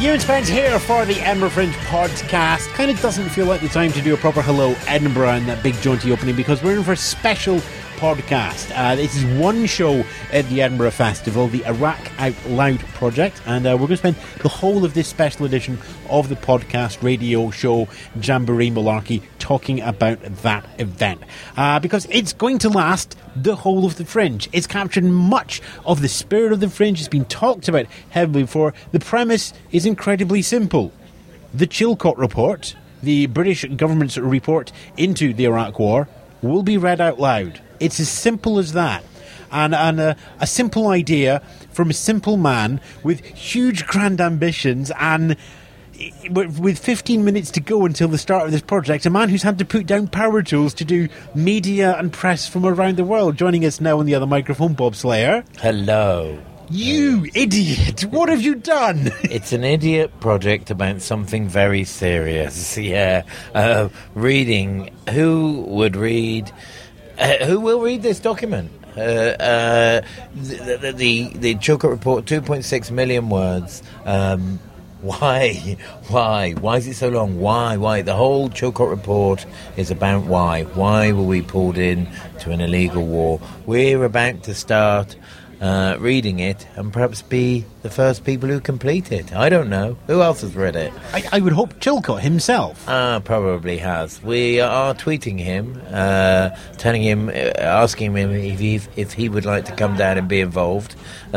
Ewan Spence here for the Edinburgh Fringe podcast. Kind of doesn't feel like the time to do a proper hello Edinburgh and that big jaunty opening because we're in for a special podcast. This is one show at the Edinburgh Festival, the Iraq Out Loud project, and we're going to spend the whole of this special edition of the podcast radio show Jamboree Malarkey talking about that event because it's going to last the whole of the Fringe. It's captured much of the spirit of the Fringe. It's been talked about heavily before. The premise is incredibly simple. The Chilcot Report, the British government's report into the Iraq War, will be read out loud. It's as simple as that. And a simple idea from a simple man with huge grand ambitions and with 15 minutes to go until the start of this project, a man who's had to put down power tools to do media and press from around the world. Joining us now on the other microphone, Bob Slayer. Hello. You idiot! What have you done? It's an idiot project about something very serious. Yeah. Reading. Who will read this document? The Chilcot Report, 2.6 million words. Why? Why is it so long? Why? The whole Chilcot Report is about why. Why were we pulled in to an illegal war? We're about to start reading it and perhaps be the first people who complete it. I don't know. Who else has read it? I would hope Chilcot himself. Probably has. We are tweeting him, telling him, asking him if he would like to come down and be involved.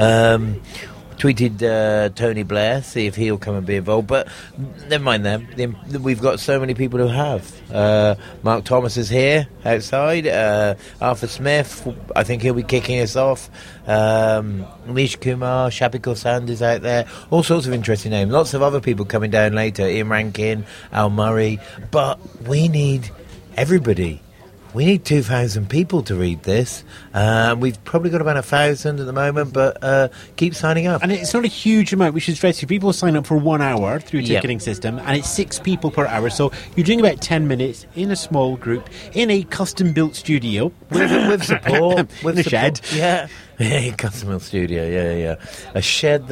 Tweeted Tony Blair, see if he'll come and be involved, but never mind them. We've got so many people who have. Mark Thomas is here outside. Arthur Smith, I think he'll be kicking us off. Manish Kumar, Shabby Sand is out there. All sorts of interesting names. Lots of other people coming down later. Ian Rankin, Al Murray. But we need everybody. We need 2,000 people to read this. We've probably got about 1,000 at the moment, but keep signing up. And it's not a huge amount. We should stress you. People sign up for 1 hour through a ticketing system, and it's 6 people per hour. So you're doing about 10 minutes in a small group in a custom-built studio with support, with a shed. Yeah. Custom-built studio. Yeah. A shed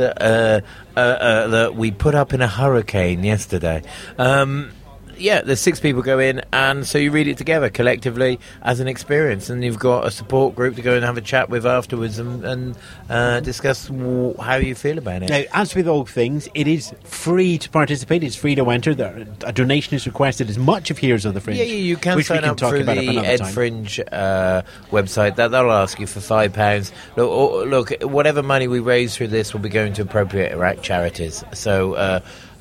that we put up in a hurricane yesterday. There's 6 people go in, and so you read it together collectively as an experience, and you've got a support group to go and have a chat with afterwards and discuss how you feel about it. Now, as with all things, it is free to participate. It's free to enter. A donation is requested as much of Heroes of the Fringe. Yeah, you can sign up through the Ed Fringe website. That'll ask you for £5. Look, whatever money we raise through this will be going to appropriate Iraq charities. So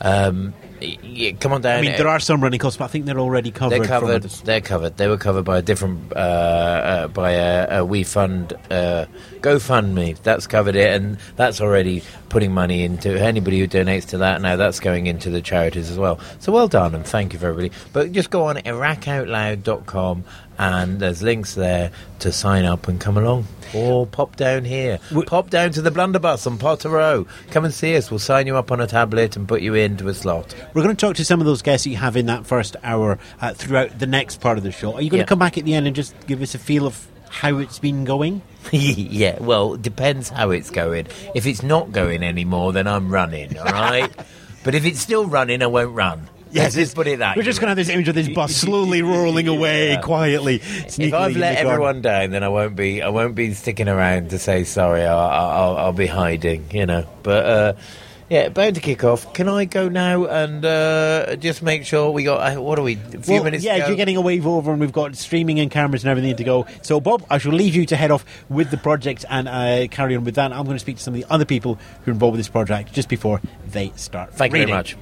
come on down. I mean, there are some running costs, but I think they're already covered. They're covered. They were covered by a different by a We Fund GoFundMe. That's covered it, and that's already putting money into anybody who donates to that. Now that's going into the charities as well. So well done, and thank you for everybody. But just go on IraqOutloud.com, and there's links there to sign up and come along. Or pop down here. Pop down to the Blunderbuss on Potter Row. Come and see us. We'll sign you up on a tablet and put you into a slot. We're going to talk to some of those guests that you have in that first hour throughout the next part of the show. Are you going to come back at the end and just give us a feel of how it's been going? Yeah, well, it depends how it's going. If it's not going anymore, then I'm running, all right? But if it's still running, I won't run. Yes, let's put it that. We're just going to have this image of this bus slowly rolling away quietly. If I've let everyone down, then I won't be sticking around to say sorry. I'll be hiding, you know. But about to kick off. Can I go now and just make sure we got what are we? A few minutes. Yeah, to go? you're getting a wave over, and we've got streaming and cameras and everything to go. So, Bob, I shall leave you to head off with the project and carry on with that. I'm going to speak to some of the other people who are involved with this project just before they start. Thank you very much.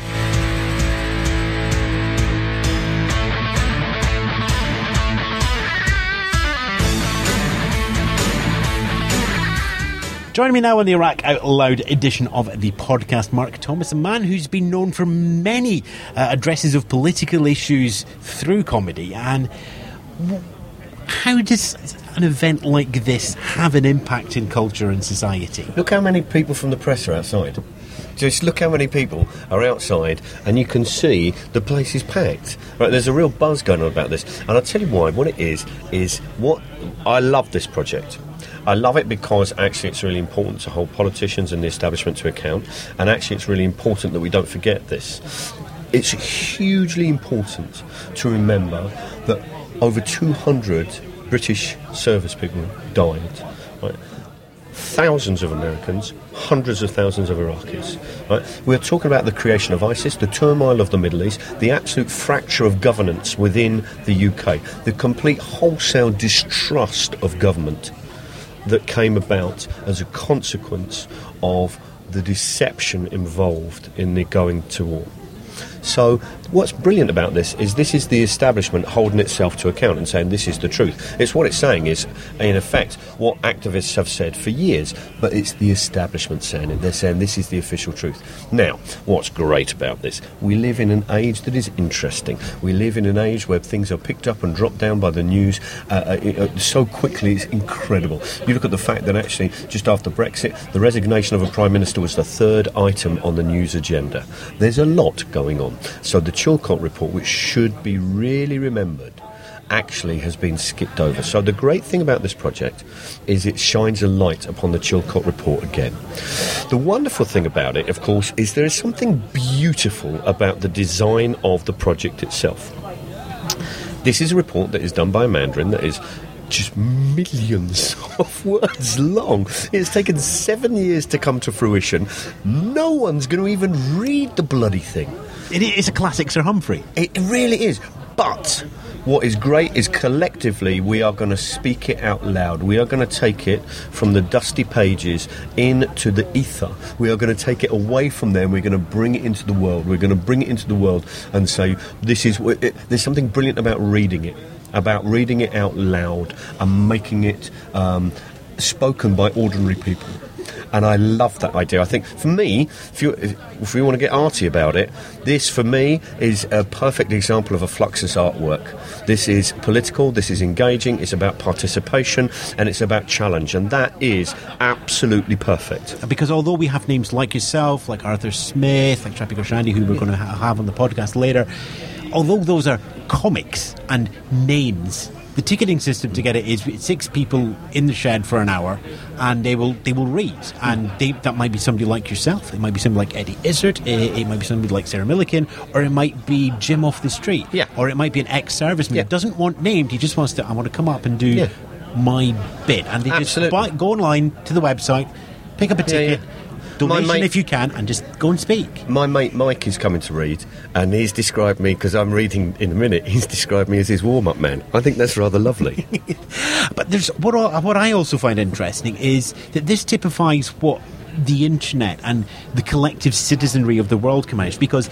Joining me now on the Iraq Out Loud edition of the podcast, Mark Thomas, a man who's been known for many addresses of political issues through comedy. And how does an event like this have an impact in culture and society? Look how many people from the press are outside. Just look how many people are outside, and you can see the place is packed. Right, there's a real buzz going on about this, and I'll tell you why. What it is what I love this project. I love it because actually it's really important to hold politicians and the establishment to account, and actually it's really important that we don't forget this. It's hugely important to remember that over 200 British service people died, right? Thousands of Americans, hundreds of thousands of Iraqis. Right? We're talking about the creation of ISIS, the turmoil of the Middle East, the absolute fracture of governance within the UK, the complete wholesale distrust of government that came about as a consequence of the deception involved in the going to war. So what's brilliant about this is the establishment holding itself to account and saying this is the truth. It's what it's saying is, in effect, what activists have said for years, but it's the establishment saying it. They're saying this is the official truth. Now, what's great about this? We live in an age that is interesting. We live in an age where things are picked up and dropped down by the news so quickly, it's incredible. You look at the fact that actually, just after Brexit, the resignation of a Prime Minister was the third item on the news agenda. There's a lot going on. So the Chilcot report, which should be really remembered, actually has been skipped over. So the great thing about this project is it shines a light upon the Chilcot report again. The wonderful thing about it, of course, is there is something beautiful about the design of the project itself. This is a report that is done by a Mandarin that is just millions of words long. It's taken 7 years to come to fruition. No one's going to even read the bloody thing. It is a classic Sir Humphrey. It really is. But what is great is collectively we are going to speak it out loud. We are going to take it from the dusty pages into the ether. We are going to take it away from there and we're going to bring it into the world. We're going to bring it into the world and say, there's something brilliant about reading it out loud and making it spoken by ordinary people. And I love that idea. I think, for me, if we want to get arty about it, this, for me, is a perfect example of a Fluxus artwork. This is political, this is engaging, it's about participation, and it's about challenge. And that is absolutely perfect. Because although we have names like yourself, like Arthur Smith, like Trappy Goshandy, who we're going to have on the podcast later, although those are comics and names, the ticketing system to get it is 6 people in the shed for an hour, and they will read. And that might be somebody like yourself. It might be somebody like Eddie Izzard. It might be somebody like Sarah Milliken, or it might be Jim off the street. Yeah. Or it might be an ex-serviceman. He doesn't want named. He just wants to. I want to come up and do my bit. And they just go online to the website, pick up a ticket. Donation if you can, and just go and speak. My mate Mike is coming to read, and he's described me, because I'm reading in a minute, he's described me as his warm-up man. I think that's rather lovely. But there's what I also find interesting is that this typifies what the internet and the collective citizenry of the world can manage. Because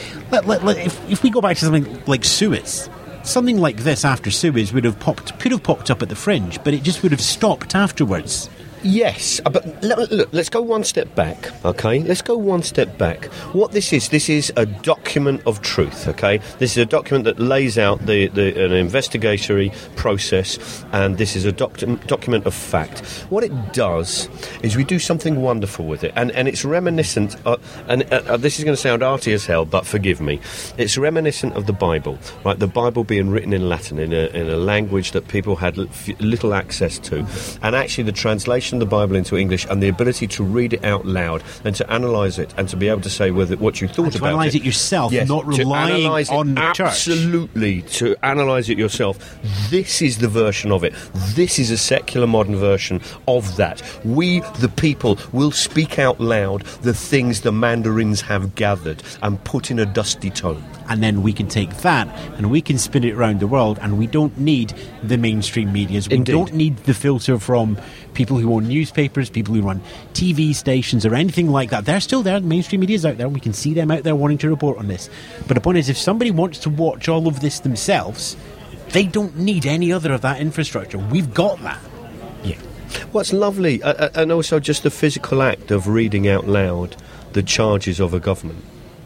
if we go back to something like Suez, something like this after Suez could have popped up at the fringe, but it just would have stopped afterwards. Yes, but look, let's go one step back, okay? Let's go one step back. What this is a document of truth, okay? This is a document that lays out an investigatory process, and this is a document of fact. What it does is we do something wonderful with it, and it's reminiscent, this is going to sound arty as hell, but forgive me. It's reminiscent of the Bible, right? The Bible being written in Latin, in a language that people had little access to, and actually the translation of the Bible into English and the ability to read it out loud and to analyse it and to be able to say what you thought about it. To analyse it yourself, not relying on the church. Absolutely, to analyse it yourself. This is the version of it. This is a secular modern version of that. We, the people, will speak out loud the things the Mandarins have gathered and put in a dusty tome. And then we can take that and we can spin it around the world, and we don't need the mainstream medias. We don't need the filter from people who own newspapers, people who run TV stations or anything like that. They're still there. The mainstream media's out there. We can see them out there wanting to report on this. But the point is, if somebody wants to watch all of this themselves, they don't need any other of that infrastructure. We've got that. Yeah. What's lovely, and also just the physical act of reading out loud the charges of a government.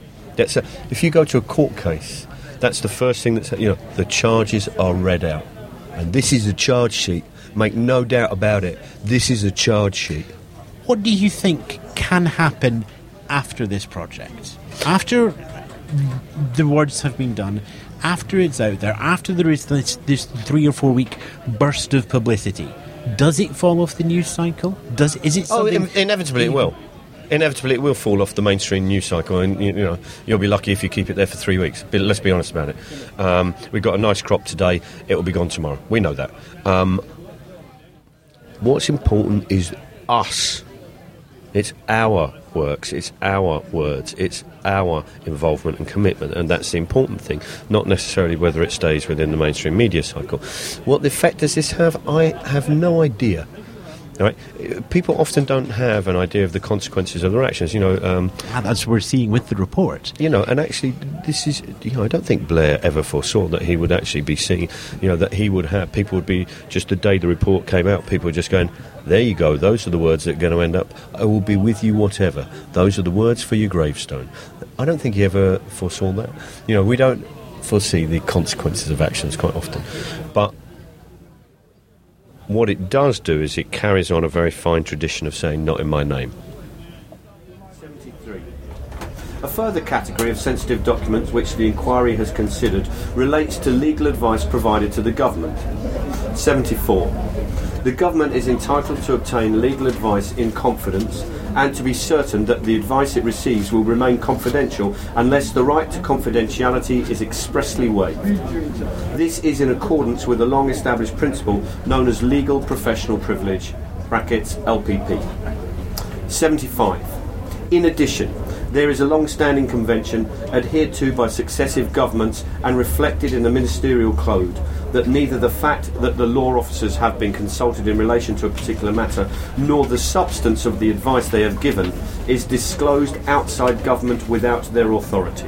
If you go to a court case, that's the first thing that's, the charges are read out. And this is a charge sheet. Make no doubt about it. This is a charge sheet. What do you think can happen after this project? After the words have been done, after it's out there, after there is this 3 or 4 week burst of publicity, Does it fall off the news cycle? Is it something... Inevitably it will. Inevitably it will fall off the mainstream news cycle, and you'll be lucky if you keep it there for 3 weeks. But let's be honest about it. We've got a nice crop today, it will be gone tomorrow. We know that. What's important is us. It's our works, it's our words, it's our involvement and commitment, and that's the important thing, not necessarily whether it stays within the mainstream media cycle. What effect does this have? I have no idea. Right? People often don't have an idea of the consequences of their actions. That's what we're seeing with the report. And actually, this is. I don't think Blair ever foresaw that he would actually be seeing. That he would have people would be just the day the report came out. People were just going, "There you go. Those are the words that are going to end up. I will be with you, whatever. Those are the words for your gravestone." I don't think he ever foresaw that. We don't foresee the consequences of actions quite often, but. What it does do is it carries on a very fine tradition of saying, not in my name. 73. A further category of sensitive documents which the inquiry has considered relates to legal advice provided to the government. 74. The government is entitled to obtain legal advice in confidence and to be certain that the advice it receives will remain confidential unless the right to confidentiality is expressly waived. This is in accordance with a long-established principle known as legal professional privilege, (LPP). 75. In addition, there is a long-standing convention adhered to by successive governments and reflected in the ministerial code that neither the fact that the law officers have been consulted in relation to a particular matter nor the substance of the advice they have given is disclosed outside government without their authority.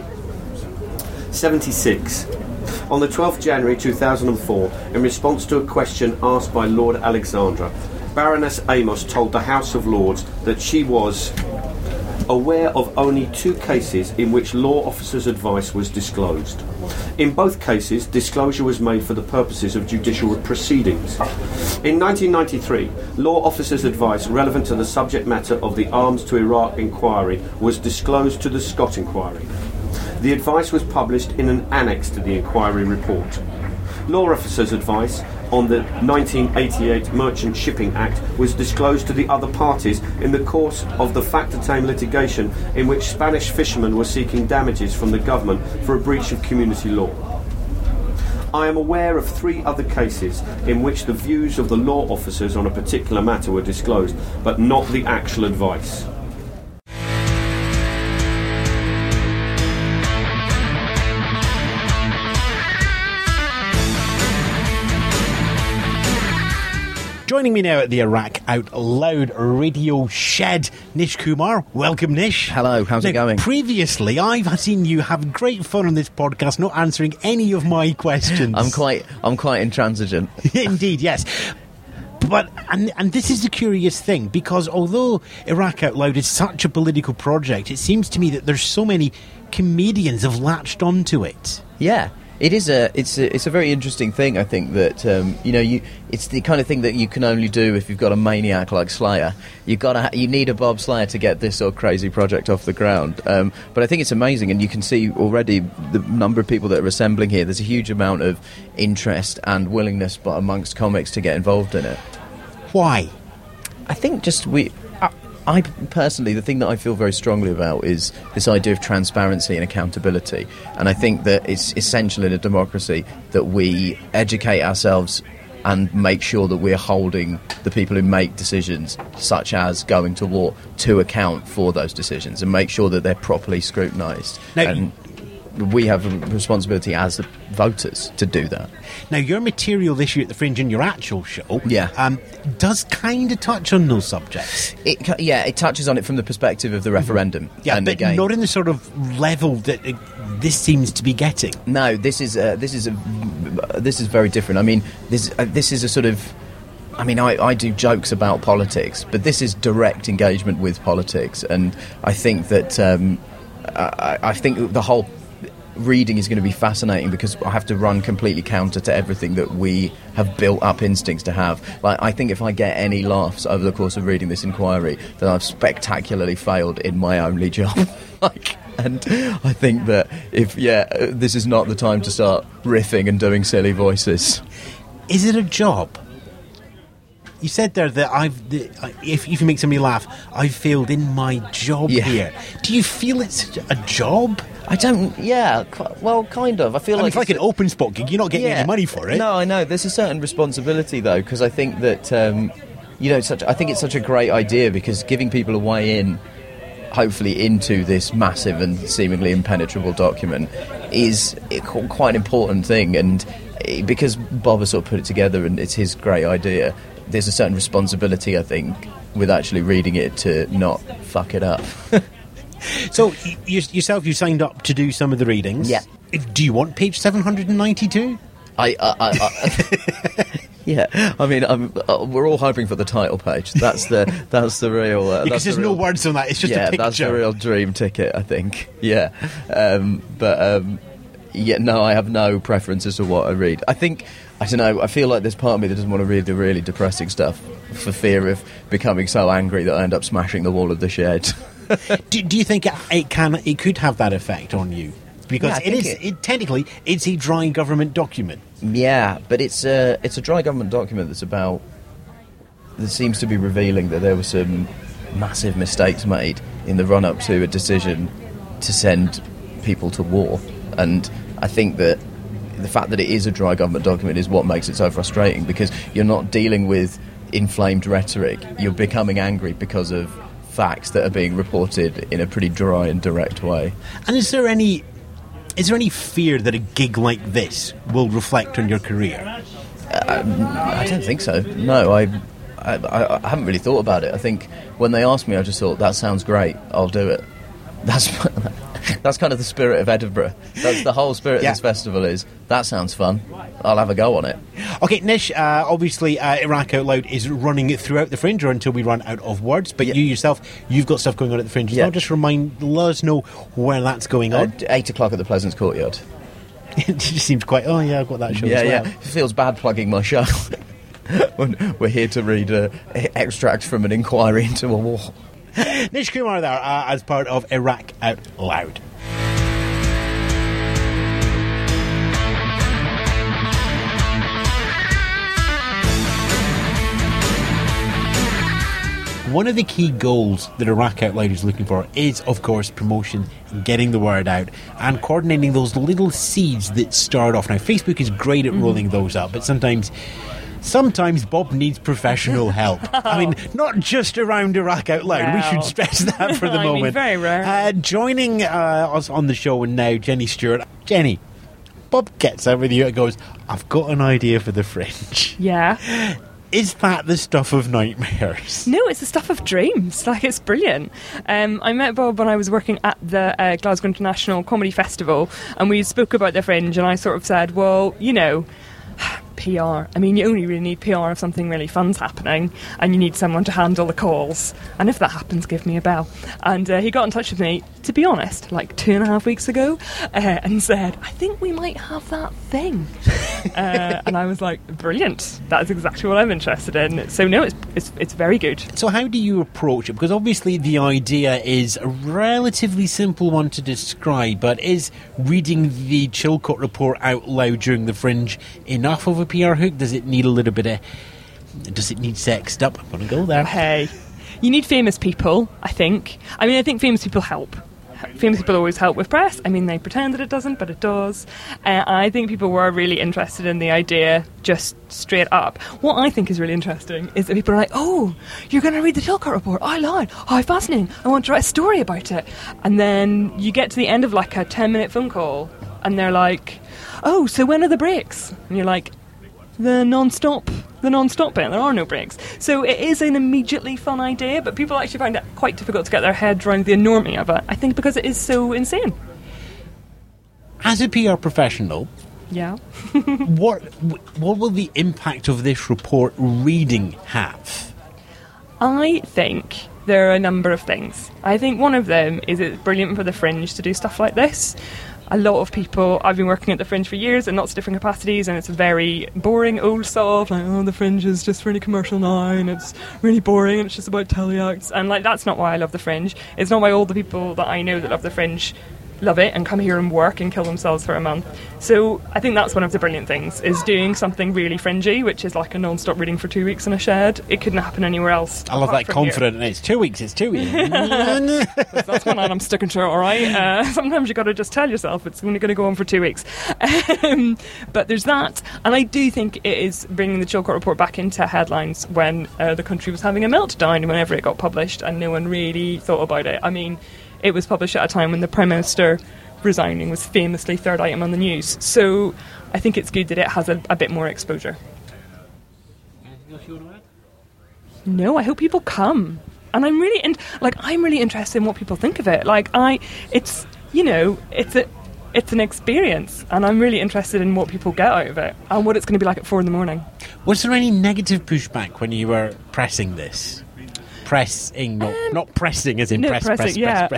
76. On the 12th January 2004, in response to a question asked by Lord Alexandra, Baroness Amos told the House of Lords that she was aware of only 2 cases in which law officers' advice was disclosed. In both cases, disclosure was made for the purposes of judicial proceedings. In 1993, law officers' advice relevant to the subject matter of the Arms to Iraq inquiry was disclosed to the Scott inquiry. The advice was published in an annex to the inquiry report. Law officers' advice on the 1988 Merchant Shipping Act was disclosed to the other parties in the course of the Factortame litigation in which Spanish fishermen were seeking damages from the government for a breach of community law. I am aware of 3 other cases in which the views of the law officers on a particular matter were disclosed, but not the actual advice. Joining me now at the Iraq Out Loud radio shed, Nish Kumar. Welcome, Nish. Hello, how's it going? Previously, I've seen you have great fun on this podcast, not answering any of my questions. I'm quite intransigent. Indeed, yes. But and this is the curious thing, because although Iraq Out Loud is such a political project, it seems to me that there's so many comedians have latched onto it. Yeah. It's a very interesting thing. I think that it's the kind of thing that you can only do if you've got a maniac like Slayer. You need a Bob Slayer to get this sort of crazy project off the ground. But I think it's amazing, and you can see already the number of people that are assembling here. There's a huge amount of interest and willingness, but amongst comics, to get involved in it. Why? I think I personally, the thing that I feel very strongly about is this idea of transparency and accountability. And I think that it's essential in a democracy that we educate ourselves and make sure that we're holding the people who make decisions, such as going to war, to account for those decisions and make sure that they're properly scrutinised. And we have a responsibility as the voters to do that. Now, your material this year at the Fringe and your actual show does kind of touch on those subjects. It touches on it from the perspective of the referendum. Yeah, but again, not in the sort of level that this seems to be getting. No, this is very different. I mean, this is a sort of... I mean, I do jokes about politics, but this is direct engagement with politics, and I think that I think the whole reading is going to be fascinating because I have to run completely counter to everything that we have built up instincts to have. Like, I think if I get any laughs over the course of reading this inquiry, then I've spectacularly failed in my only job. And I think that this is not the time to start riffing and doing silly voices. Is it a job? You said there that if you make somebody laugh, I've failed in my job here. Do you feel it's a job? I don't. Yeah, well, kind of. I feel like it's like an open spot gig. You're not getting any money for it. No, I know. There's a certain responsibility though, because I think that I think it's such a great idea because giving people a way in, hopefully into this massive and seemingly impenetrable document, is quite an important thing. And because Bob has sort of put it together and it's his great idea, there's a certain responsibility, I think, with actually reading it to not fuck it up. So, yourself, you signed up to do some of the readings. Yeah. Do you want page 792? Yeah, I mean, we're all hoping for the title page. That's the real. Because there's no words on that. It's just a picture. That's the real dream ticket, I think. Yeah, no, I have no preference as to what I read. I don't know. I feel like there's part of me that doesn't want to read the really depressing stuff for fear of becoming so angry that I end up smashing the wall of the shed. Do you think it could have that effect on you? Because technically it's a dry government document. Yeah, but it's a dry government document that seems to be revealing that there were some massive mistakes made in the run-up to a decision to send people to war. And I think that the fact that it is a dry government document is what makes it so frustrating, because you're not dealing with inflamed rhetoric. You're becoming angry because of facts that are being reported in a pretty dry and direct way. And is there any fear that a gig like this will reflect on your career? I don't think so. No, I haven't really thought about it. I think when they asked me, I just thought, that sounds great, I'll do it. That's kind of the spirit of Edinburgh. That's the whole spirit of this festival is, that sounds fun, I'll have a go on it. Okay, Nish, obviously Iraq Out Loud is running it throughout the Fringe or until we run out of words, but you yourself, you've got stuff going on at the Fringe. So just let us know where that's going on. 8 o'clock at the Pleasance Courtyard. It just seems quite, I've got that show as well. Yeah, it feels bad plugging my show. When we're here to read extracts from an inquiry into a war. Nish Kumar there, as part of Iraq Out Loud. One of the key goals that Iraq Out Loud is looking for is, of course, promotion, getting the word out, and coordinating those little seeds that start off. Now, Facebook is great at rolling those up, but sometimes Bob needs professional help. I mean, not just around Iraq Out Loud. We should stress that for the moment. Very rare. Joining us on the show now, Jenny Stewart. Jenny, Bob gets out with you and goes, I've got an idea for the Fringe. Yeah. Is that the stuff of nightmares? No, it's the stuff of dreams. Like, it's brilliant. I met Bob when I was working at the Glasgow International Comedy Festival, and we spoke about the Fringe, and I sort of said, well, PR. I mean, you only really need PR if something really fun's happening, and you need someone to handle the calls. And if that happens, give me a bell. And he got in touch with me, to be honest, like 2.5 weeks ago, and said, I think we might have that thing. And I was like, brilliant. That's exactly what I'm interested in. So no, it's very good. So how do you approach it? Because obviously the idea is a relatively simple one to describe, but is reading the Chilcot report out loud during the Fringe enough of a PR hook? Does it need a little bit of... Does it need sexed up? I'm going to go there. Hey, you need famous people, I think. I think famous people help. Famous people always help with press. I mean, they pretend that it doesn't, but it does. I think people were really interested in the idea just straight up. What I think is really interesting is that people are like, oh, you're going to read the Chilcot report? I lied. Oh, fascinating. I want to write a story about it. And then you get to the end of like a 10-minute phone call and they're like, oh, so when are the breaks? And you're like, the non-stop bit. There are no breaks. So it is an immediately fun idea, but people actually find it quite difficult to get their head around the enormity of it. I think because it is so insane. As a PR professional, yeah, what will the impact of this report reading have? I think there are a number of things. I think one of them is it's brilliant for the Fringe to do stuff like this. A lot of people, I've been working at the Fringe for years in lots of different capacities, and it's very boring old stuff, like, oh, the Fringe is just really commercial now, and it's really boring, and it's just about teleacts, and like, that's not why I love the Fringe. It's not why all the people that I know that love the Fringe love it and come here and work and kill themselves for a month. So I think that's one of the brilliant things, is doing something really fringy, which is like a non-stop reading for 2 weeks in a shed. It couldn't happen anywhere else. I love that confident, and it's 2 weeks, it's 2 weeks. That's one, and I'm sticking to it, all right? Sometimes you got to just tell yourself it's only going to go on for 2 weeks. But there's that, and I do think it is bringing the Chilcot Report back into headlines when the country was having a meltdown whenever it got published, and no one really thought about it. I mean, it was published at a time when the Prime Minister resigning was famously third item on the news. So I think it's good that it has a bit more exposure. Anything else you want to add? No, I hope people come. And I'm really interested in what people think of it. It's an experience, and I'm really interested in what people get out of it and what it's going to be like at 4 a.m. Was there any negative pushback when you were pressing this? Pressing, not pressing as in no, press. Yeah.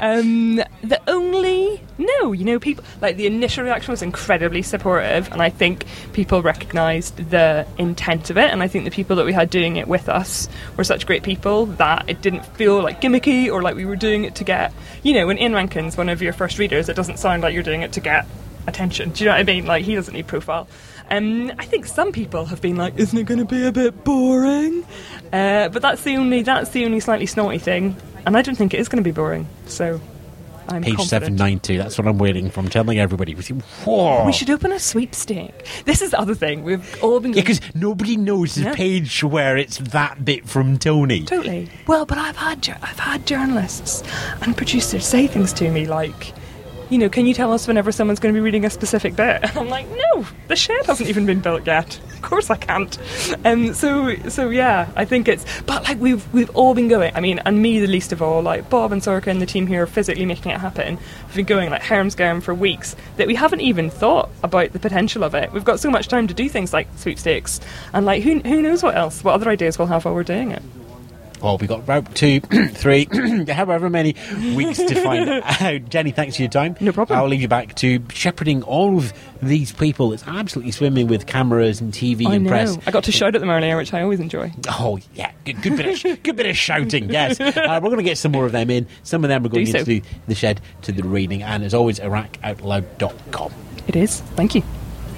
People, like, the initial reaction was incredibly supportive, and I think people recognised the intent of it, and I think the people that we had doing it with us were such great people that it didn't feel like gimmicky or like we were doing it to get, when Ian Rankin's one of your first readers, it doesn't sound like you're doing it to get attention. Do you know what I mean? Like, he doesn't need profile. I think some people have been like, isn't it going to be a bit boring? But that's the only slightly snotty thing, and I don't think it is going to be boring. So I'm Page confident. 792. That's what I'm waiting for. I'm telling everybody. Whoa. We should open a sweepstake. This is the other thing. We've all been... Yeah, because nobody knows the page where it's that bit from Tony. Totally. Well, but I've had journalists and producers say things to me like, can you tell us whenever someone's going to be reading a specific bit? And I'm like, no, the shed hasn't even been built yet. Of course I can't. So yeah, I think it's... But, like, we've all been going... I mean, and me the least of all, like, Bob and Sorka and the team here are physically making it happen. We've been going, like, Hermsgaren for weeks that we haven't even thought about the potential of it. We've got so much time to do things like sweepstakes. And, like, who knows what other ideas we'll have while we're doing it. Well, we've got about 2, 3, however many weeks to find out. Jenny, thanks for your time. No problem. I'll leave you back to shepherding all of these people. It's absolutely swimming with cameras and TV and press. I got to shout at them earlier, which I always enjoy. Oh, yeah. Good bit of shouting, yes. We're going to get some more of them in. Some of them are going into the shed to the reading. And as always, IraqOutloud.com. It is. Thank you.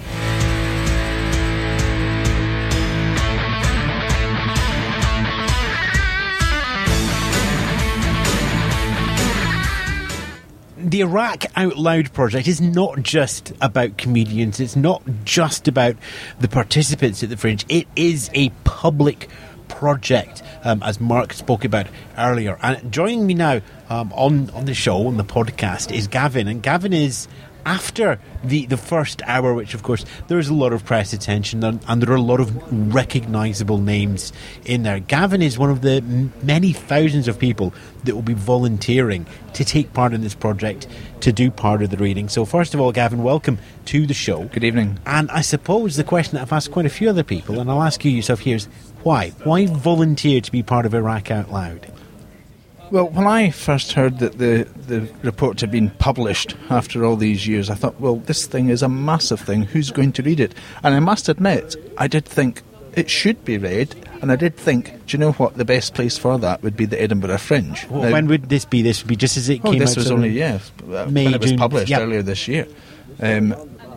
The Iraq Out Loud project is not just about comedians. It's not just about the participants at the Fringe. It is a public project, as Mark spoke about earlier. And joining me now on the show, on the podcast, is Gavin. And Gavin is... After the first hour, which of course there's a lot of press attention and there are a lot of recognisable names in there, Gavin is one of the many thousands of people that will be volunteering to take part in this project, to do part of the reading. So first of all, Gavin, welcome to the show. Good evening. And I suppose the question that I've asked quite a few other people, and I'll ask you yourself here, is why? Why volunteer to be part of Iraq Out Loud? Well, when I first heard that the report had been published after all these years, I thought, well, this thing is a massive thing. Who's going to read it? And I must admit, I did think it should be read, and I did think, do you know what, the best place for that would be the Edinburgh Fringe. Well, now, when would this be? This would be just as it came out? This was only, May, when it was June, published earlier this year. And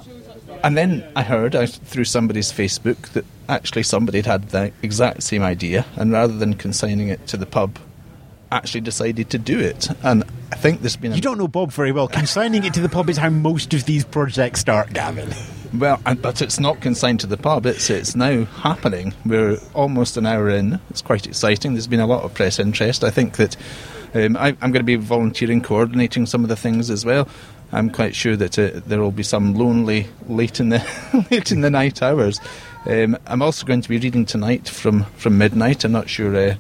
then I heard through somebody's Facebook that actually somebody had the exact same idea, and rather than consigning it to the pub, actually decided to do it. And I think there's been... You don't know Bob very well. Consigning it to the pub is how most of these projects start, Gavin. Well, but it's not consigned to the pub. It's now happening. We're almost an hour in. It's quite exciting. There's been a lot of press interest. I think that I'm going to be volunteering, coordinating some of the things as well. I'm quite sure that there will be some lonely late in the night hours. I'm also going to be reading tonight from midnight. I'm not sure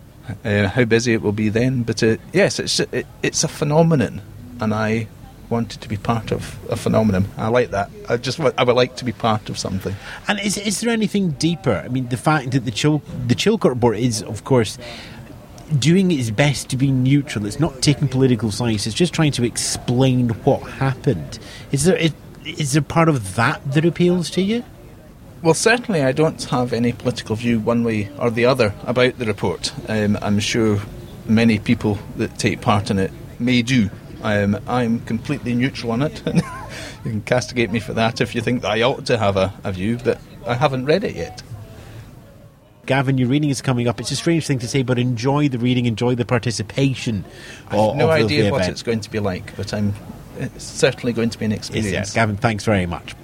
how busy it will be then, but yes, it's a phenomenon, and I wanted to be part of a phenomenon. I like that. I would like to be part of something. And is there anything deeper? I mean, the fact that the Chilcot Report is, of course, doing its best to be neutral. It's not taking political sides. It's just trying to explain what happened. Is there part of that appeals to you? Well, certainly I don't have any political view one way or the other about the report. I'm sure many people that take part in it may do. I'm completely neutral on it. You can castigate me for that if you think that I ought to have a view, but I haven't read it yet. Gavin, your reading is coming up. It's a strange thing to say, but enjoy the reading, enjoy the participation. I have no idea what event. it's going to be like, but it's certainly going to be an experience. Yes, Gavin, thanks very much.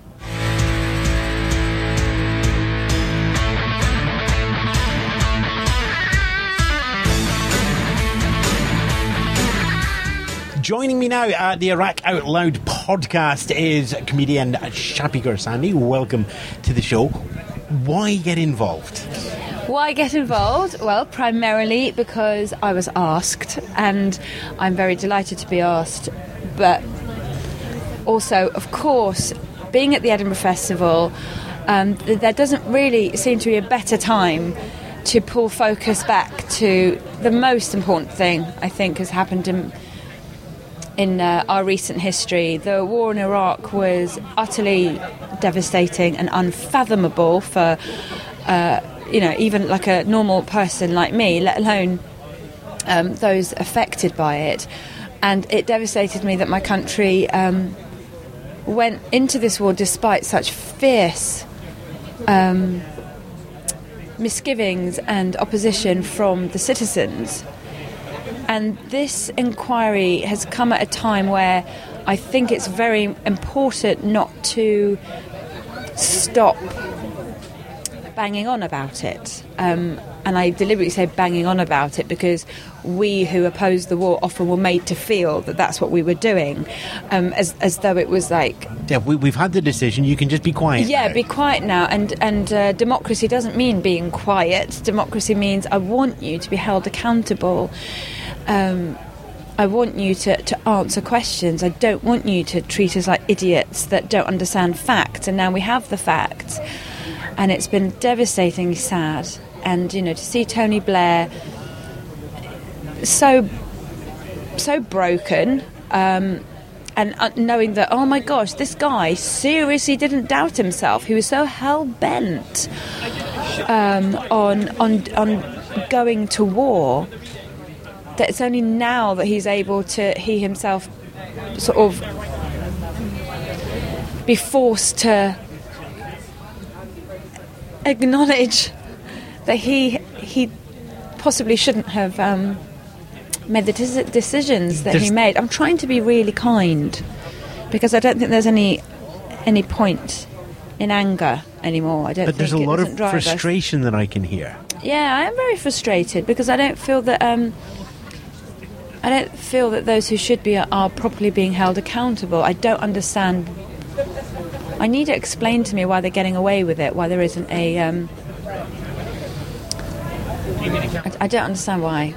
Joining me now at the Iraq Out Loud podcast is comedian Shappi Khorsandi. Welcome to the show. Why get involved? Why get involved? Well, primarily because I was asked, and I'm very delighted to be asked. But also, of course, being at the Edinburgh Festival, there doesn't really seem to be a better time to pull focus back to the most important thing I think has happened in our recent history. The war in Iraq was utterly devastating and unfathomable for even like a normal person like me, let alone those affected by it. And it devastated me that my country went into this war despite such fierce misgivings and opposition from the citizens. And this inquiry has come at a time where I think it's very important not to stop banging on about it. And I deliberately say banging on about it because we who opposed the war often were made to feel that that's what we were doing, as though it was like... Yeah, we've had the decision, you can just be quiet now. Be quiet now. And democracy doesn't mean being quiet. Democracy means I want you to be held accountable. I want you to answer questions. I don't want you to treat us like idiots that don't understand facts. And now we have the facts. And it's been devastatingly sad. And, to see Tony Blair so broken, and knowing that, oh my gosh, this guy seriously didn't doubt himself. He was so hell-bent on going to war, that it's only now that he's able to, he himself, sort of be forced to acknowledge that he possibly shouldn't have made the decisions that he made. I'm trying to be really kind because I don't think there's any point in anger anymore. I don't. But there's a lot of frustration that I can hear. Yeah, I am very frustrated because I don't feel that those who should be are properly being held accountable. I don't understand. I need to explain to me why they're getting away with it, why there isn't a... I don't understand why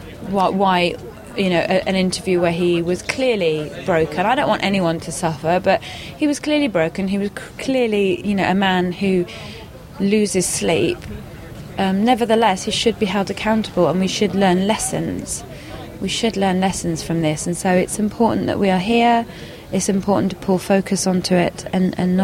an interview where he was clearly broken. I don't want anyone to suffer, but he was clearly broken. He was clearly, a man who loses sleep. Nevertheless, he should be held accountable, and we should learn lessons. We should learn lessons from this, and so it's important that we are here. It's important to pull focus onto it and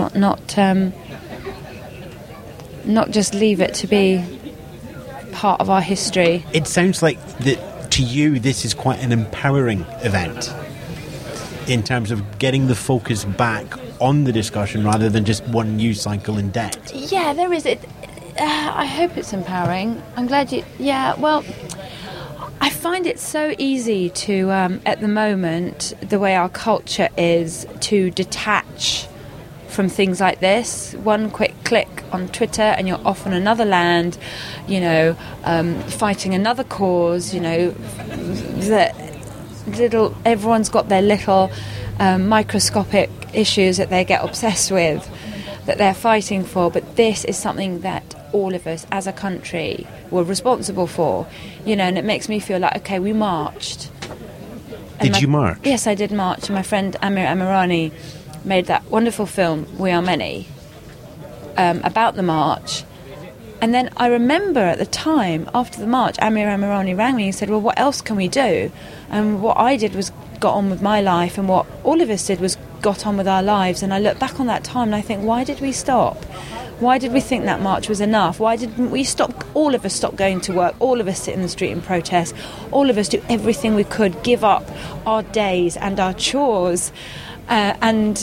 not just leave it to be part of our history. It sounds like that to you this is quite an empowering event in terms of getting the focus back on the discussion rather than just one news cycle in debt. Yeah, there is it. I hope it's empowering. I'm glad you... Yeah, well... I find it so easy to, at the moment, the way our culture is, to detach from things like this. One quick click on Twitter and you're off on another land, fighting another cause, everyone's got their little microscopic issues that they get obsessed with, that they're fighting for. But this is something that all of us as a country were responsible for, and it makes me feel like, okay, we marched. Did you march? Yes, I did march, and my friend Amir Amirani made that wonderful film, We Are Many, about the march. And then I remember at the time, after the march, Amir Amirani rang me and said, well, what else can we do? And what I did was got on with my life, and what all of us did was got on with our lives. And I look back on that time and I think, why did we stop? Why did we think that march was enough? Why didn't we all of us stop going to work, all of us sit in the street and protest, all of us do everything we could, give up our days and our chores, and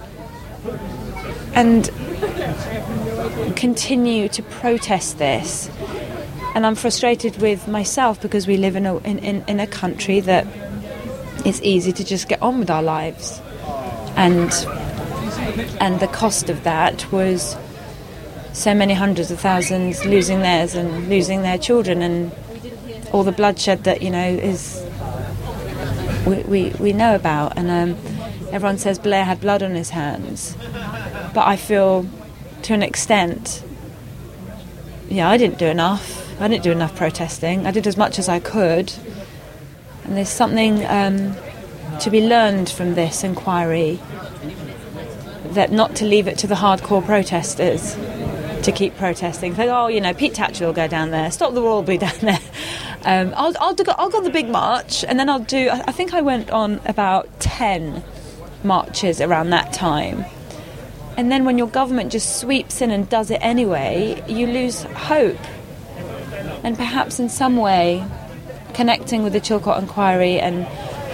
continue to protest this? And I'm frustrated with myself because we live in a country that it's easy to just get on with our lives, and the cost of that was so many hundreds of thousands losing theirs and losing their children, and all the bloodshed that is we know about. And everyone says Blair had blood on his hands, but I feel to an extent, I didn't do enough. I didn't do enough protesting. I did as much as I could. And there's something to be learned from this inquiry, that not to leave it to the hardcore protesters to keep protesting. Think, Pete Tatchell will go down there. Stop the War will be down there. I'll go the big march, and then I'll do. I think I went on about 10 marches around that time. And then when your government just sweeps in and does it anyway, you lose hope. And perhaps in some way, connecting with the Chilcot Inquiry, and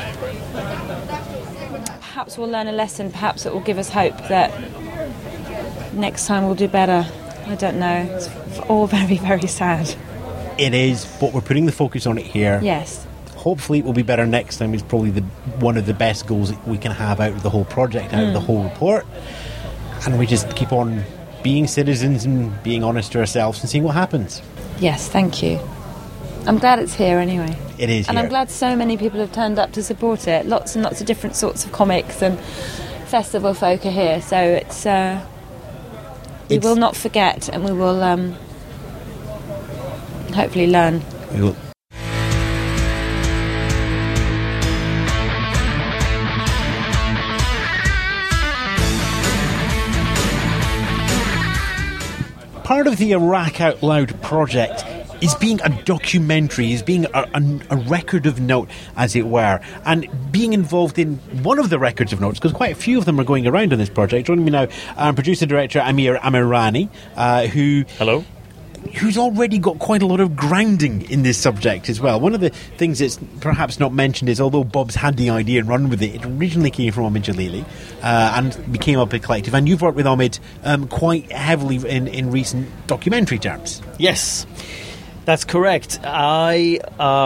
perhaps we'll learn a lesson, perhaps it will give us hope that next time we'll do better. I don't know. It's all very, very sad. It is, but we're putting the focus on it here. Yes. Hopefully it will be better next time. Is probably one of the best goals that we can have out of the whole project, out of the whole report. And we just keep on being citizens and being honest to ourselves and seeing what happens. Yes, thank you. I'm glad it's here anyway. It is and here. I'm glad so many people have turned up to support it. Lots and lots of different sorts of comics and festival folk are here. So we will not forget, and we will hopefully learn. We will. Part of the Iraq Out Loud project is being a documentary, is being a record of note, as it were, and being involved in one of the records of notes, because quite a few of them are going around on this project. Joining me now, producer-director Amir Amirani, Hello. Who's already got quite a lot of grounding in this subject as well. One of the things that's perhaps not mentioned is, although Bob's had the idea and run with it, it originally came from Omid Jalili and became up a collective. And you've worked with Omid quite heavily in recent documentary terms. Yes, that's correct. I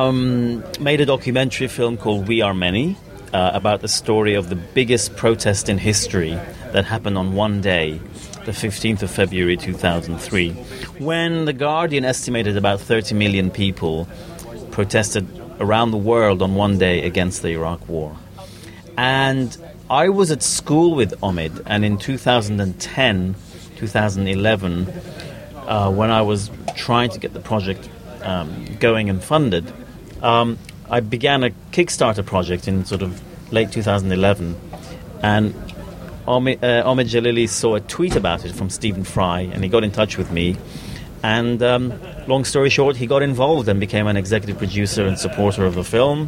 made a documentary film called We Are Many about the story of the biggest protest in history that happened on one day, the 15th of February 2003, when The Guardian estimated about 30 million people protested around the world on one day against the Iraq War. And I was at school with Omid, and in 2010, 2011, when I was trying to get the project going and funded, I began a Kickstarter project in sort of late 2011, and Omid Jalili saw a tweet about it from Stephen Fry, and he got in touch with me. And long story short, he got involved and became an executive producer and supporter of the film.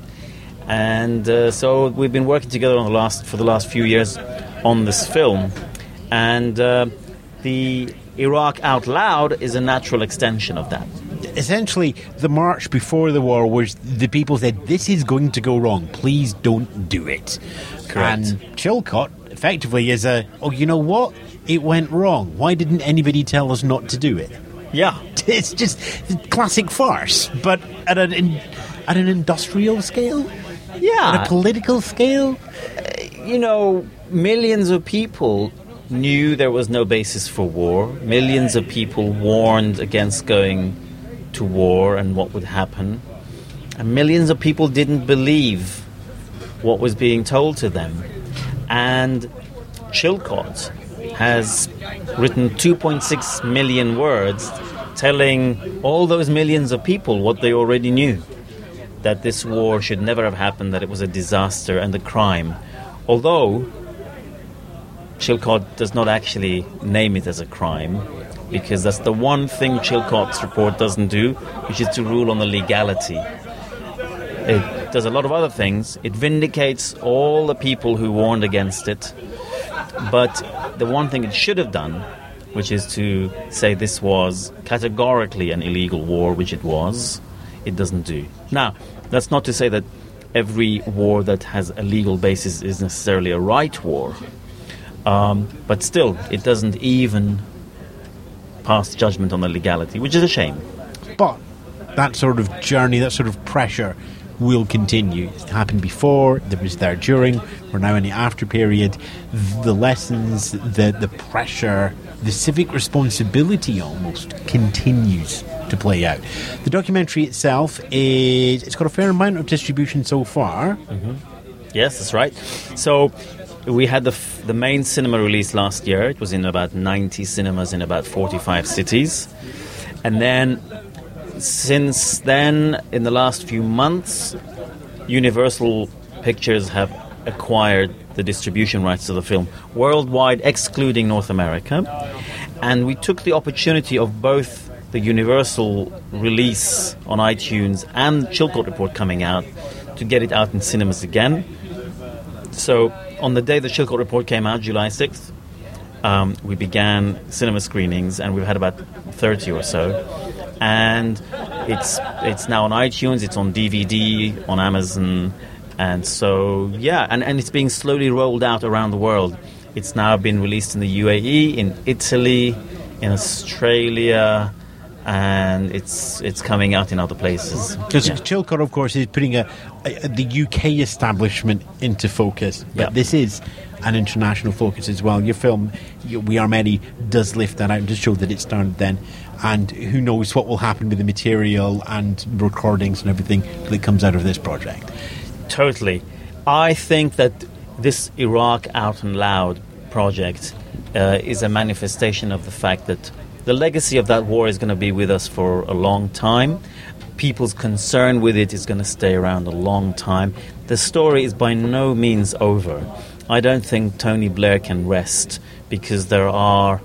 And so we've been working together for the last few years on this film. And the Iraq Out Loud is a natural extension of that. Essentially, the march before the war was the people said, this is going to go wrong, please don't do it. Correct. And Chilcot effectively is you know what? It went wrong. Why didn't anybody tell us not to do it? Yeah. It's just classic farce, but at an industrial scale? Yeah. At a political scale? Millions of people knew there was no basis for war. Millions of people warned against going to war and what would happen. And millions of people didn't believe what was being told to them. And Chilcot has written 2.6 million words telling all those millions of people what they already knew, that this war should never have happened, that it was a disaster and a crime. Although Chilcot does not actually name it as a crime, because that's the one thing Chilcot's report doesn't do, which is to rule on the legality. It does a lot of other things. It vindicates all the people who warned against it. But the one thing it should have done which is to say this was categorically an illegal war, which it was, it doesn't do. Now, that's not to say that every war that has a legal basis is necessarily a right war, but still, it doesn't even pass judgment on the legality, which is a shame. But that sort of journey, that sort of pressure will continue. It happened before, there was there during, we're now in the after period. The lessons, the pressure, the civic responsibility almost continues to play out. The documentary itself it's got a fair amount of distribution so far. Mm-hmm. Yes, that's right. So we had the main cinema release last year. It was in about 90 cinemas in about 45 cities. And then since then, in the last few months, Universal Pictures have acquired the distribution rights to the film worldwide, excluding North America. And we took the opportunity of both the Universal release on iTunes and Chilcot Report coming out to get it out in cinemas again. So on the day the Chilcot Report came out, July 6th, we began cinema screenings, and we've had about 30 or so. And it's now on iTunes, it's on DVD, on Amazon, and so, yeah, and it's being slowly rolled out around the world. It's now been released in the UAE, in Italy, in Australia, and it's coming out in other places. Because Chilcot, of course, is putting the UK establishment into focus, but this is an international focus as well. Your film, We Are Many, does lift that out to show that it started then, and who knows what will happen with the material and recordings and everything that comes out of this project. Totally. I think that this Iraq Out and Loud project is a manifestation of the fact that the legacy of that war is going to be with us for a long time. People's concern with it is going to stay around a long time. The story is by no means over. I don't think Tony Blair can rest, because there are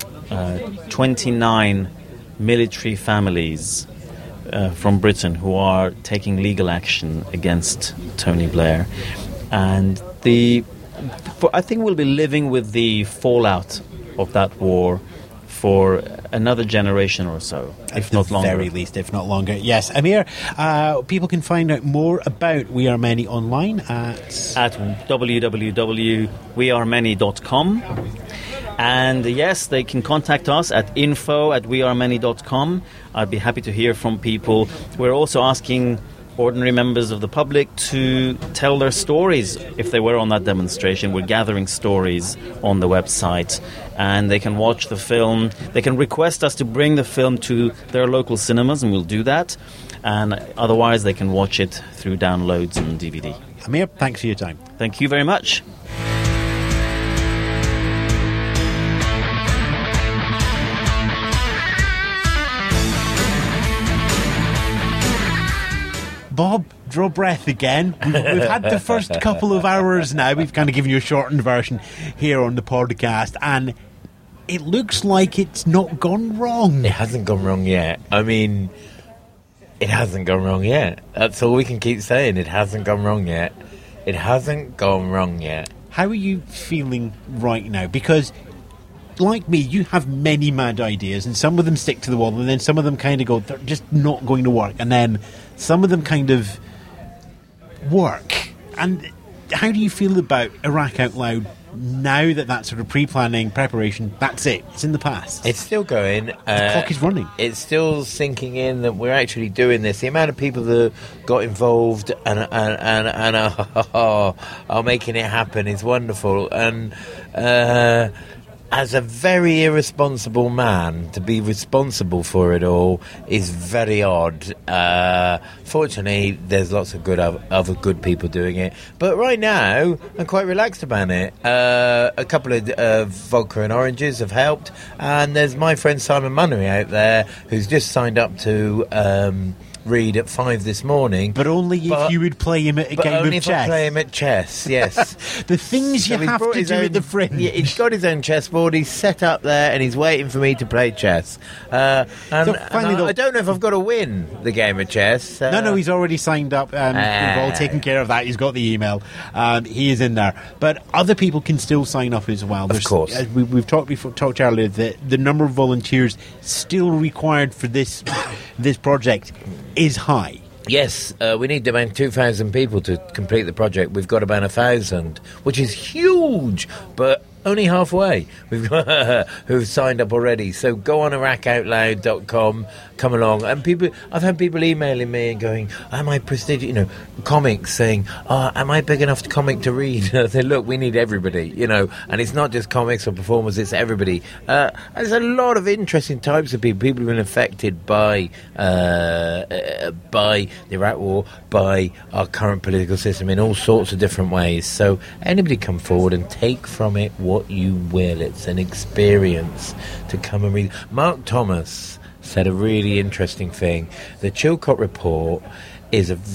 29 military families from Britain who are taking legal action against Tony Blair. And I think we'll be living with the fallout of that war for another generation or so, if not longer. At the very least, if not longer. Yes, Amir, people can find out more about We Are Many online at www.wearemany.com. And yes, they can contact us at info@wearemany.com. I'd be happy to hear from people. We're also asking ordinary members of the public to tell their stories if they were on that demonstration. We're gathering stories on the website, and they can watch the film. They can request us to bring the film to their local cinemas, and we'll do that. And otherwise, they can watch it through downloads and DVD. Amir, thanks for your time. Thank you very much. Bob, draw breath again. We've had the first couple of hours now. We've kind of given you a shortened version here on the podcast, and it looks like it's not gone wrong. It hasn't gone wrong yet. I mean, it hasn't gone wrong yet. That's all we can keep saying. It hasn't gone wrong yet. It hasn't gone wrong yet. How are you feeling right now? Because, like me, you have many mad ideas, and some of them stick to the wall, and then some of them kind of go, they're just not going to work, and then some of them kind of work. And how do you feel about Iraq Out Loud now that sort of pre-planning, preparation, that's it, it's in the past? It's still going. The clock is running. It's still sinking in that we're actually doing this. The amount of people that got involved and are making it happen is wonderful. And as a very irresponsible man, to be responsible for it all is very odd. Fortunately, there's lots of other good people doing it. But right now, I'm quite relaxed about it. A couple of vodka and oranges have helped. And there's my friend Simon Munnery out there, who's just signed up to read at 5 this morning. But only if you would play him at a game only of if I chess. play him at chess, yes. The things you he's have brought to his do own- at the Fringe. Yeah, he's got his own chessboard. He's set up there, and he's waiting for me to play chess. And finally, though- I don't know if I've got to win the game of chess. No, he's already signed up. We've all taken care of that. He's got the email. He is in there. But other people can still sign up as well. Of course. As we've talked earlier, the number of volunteers still required for this project is high. Yes, we need about 2,000 people to complete the project. We've got about 1,000, which is huge, but only halfway. We've got who've signed up already. So go on iraqoutloud.com, come along. And I've had people emailing me and going, am I prestigious, comics saying, am I big enough comic to read? I say, look, we need everybody, and it's not just comics or performers, it's everybody. There's a lot of interesting types of people. People who've been affected by the Iraq War, by our current political system in all sorts of different ways. So anybody come forward and take from it what you will. It's an experience to come and read. Mark Thomas said a really interesting thing. The Chilcot Report is a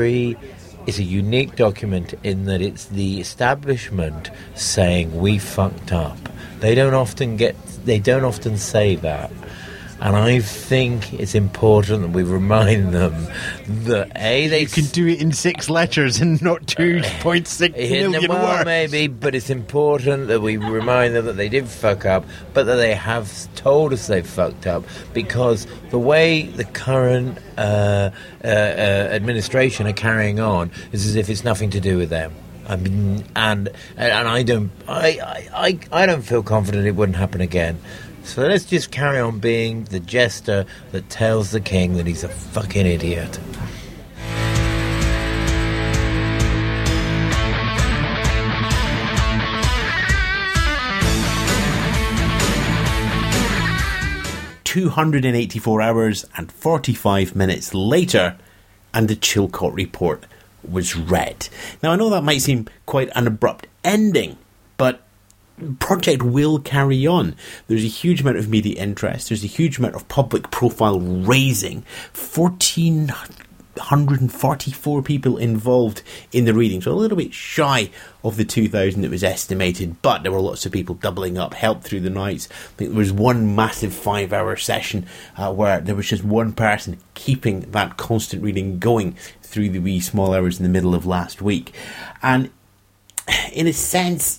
unique document in that it's the establishment saying we fucked up. They don't often say that. And I think it's important that we remind them that you can do it in 6 letters and not 2.6 million words. Maybe, but it's important that we remind them that they did fuck up, but that they have told us they fucked up, because the way the current administration are carrying on is as if it's nothing to do with them. I mean, and I don't feel confident it wouldn't happen again. So let's just carry on being the jester that tells the king that he's a fucking idiot. ...284 hours and 45 minutes later, and the Chilcot Report was read. Now, I know that might seem quite an abrupt ending, but project will carry on. There's a huge amount of media interest. There's a huge amount of public profile raising. 1,444 people involved in the reading, so a little bit shy of the 2,000 that was estimated, but there were lots of people doubling up, help through the nights. I think there was one massive 5-hour session where there was just one person keeping that constant reading going through the wee small hours in the middle of last week. And in a sense,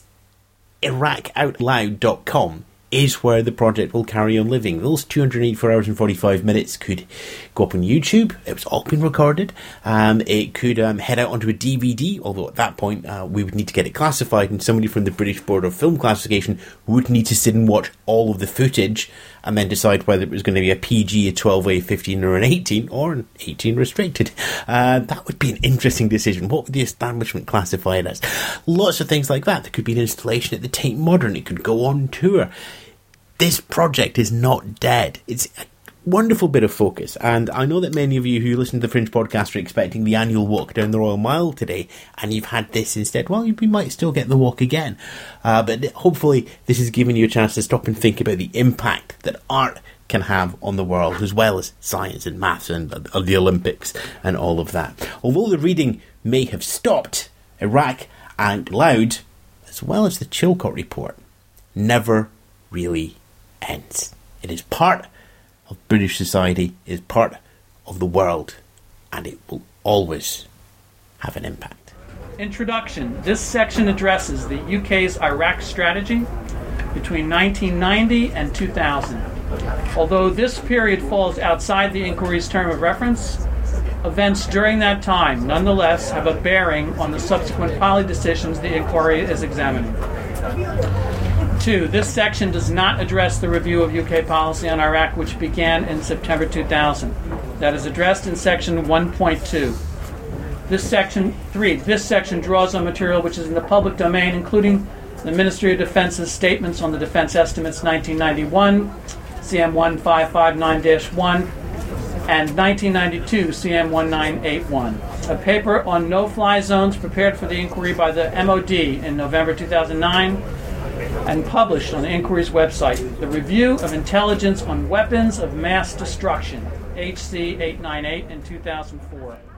IraqOutloud.com is where the project will carry on living. Those 284 hours and 45 minutes could go up on YouTube. It's all been recorded. It could head out onto a DVD, although at that point we would need to get it classified, and somebody from the British Board of Film Classification would need to sit and watch all of the footage and then decide whether it was going to be a PG, a 12A, 15 or an 18, or an 18 restricted. That would be an interesting decision. What would the establishment classify it as? Lots of things like that. There could be an installation at the Tate Modern. It could go on tour. This project is not dead. It's a wonderful bit of focus, and I know that many of you who listen to the Fringe podcast are expecting the annual walk down the Royal Mile today, and you've had this instead. Well, we might still get the walk again, but hopefully this has given you a chance to stop and think about the impact that art can have on the world, as well as science and maths and the Olympics and all of that. Although the reading may have stopped, Iraq Out Loud, as well as the Chilcot Report, never really ends. It is part of British society, it is part of the world, and it will always have an impact. Introduction. This section addresses the UK's Iraq strategy between 1990 and 2000. Although this period falls outside the inquiry's term of reference, events during that time nonetheless have a bearing on the subsequent policy decisions the inquiry is examining. 2. This section does not address the review of UK policy on Iraq, which began in September 2000. That is addressed in section 1.2. This section draws on material which is in the public domain, including the Ministry of Defense's statements on the Defense Estimates 1991, CM 1559-1, and 1992, CM 1981. A paper on no-fly zones prepared for the inquiry by the MOD in November 2009 and published on the Inquiry's website, The Review of Intelligence on Weapons of Mass Destruction, HC 898 in 2004.